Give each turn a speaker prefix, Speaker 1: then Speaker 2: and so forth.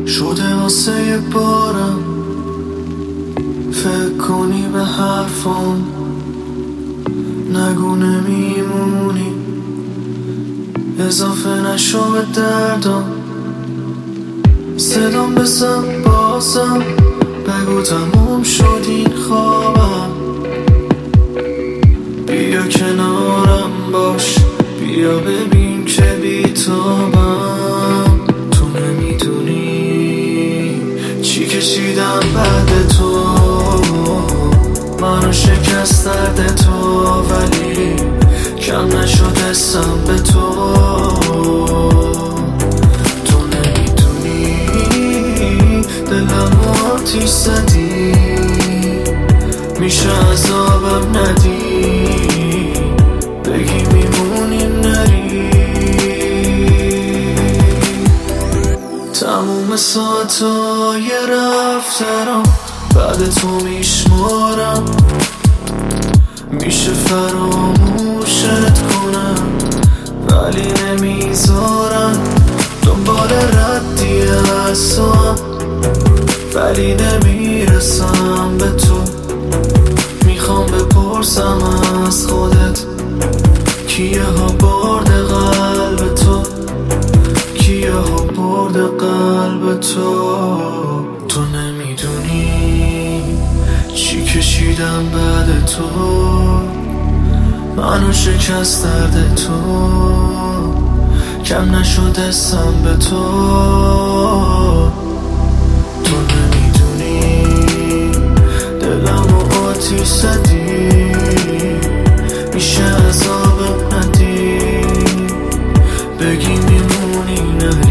Speaker 1: شده واسه یه بارم فکر کنی به حرفام، نگو نمیمونی، اضافه نشو به دردم. صدام بزن بازم، بگو تموم شد این خوابم. بیا کنارم باش، بیا ببین که بیتابم. تو نمیدونی چی کشیدم بعد تو، منو شکست درد تو، ولی کم نشد حسم به تو. تو نمیدونی دلم آتیش زدی، میشه عذابم ندی، بگی میمونی نری. تموم ساعتای رفترم بعد تو میشمارم، میشه فراموشت کنم ولی نمیذارم. دنبال ردی از تو هم ولی نمیرسم به تو. میخوام بپرسم از خودت کیه ها برده قلب تو، کیه ها برده قلب تو. تو نمیدونی چی کشیدم بعد تو، منو شکست درد تو، کم نشد حسم به تو. تو نمیدونی دلمو آتیش زدی، میشه عذابم ندی، بگی میمونی نری.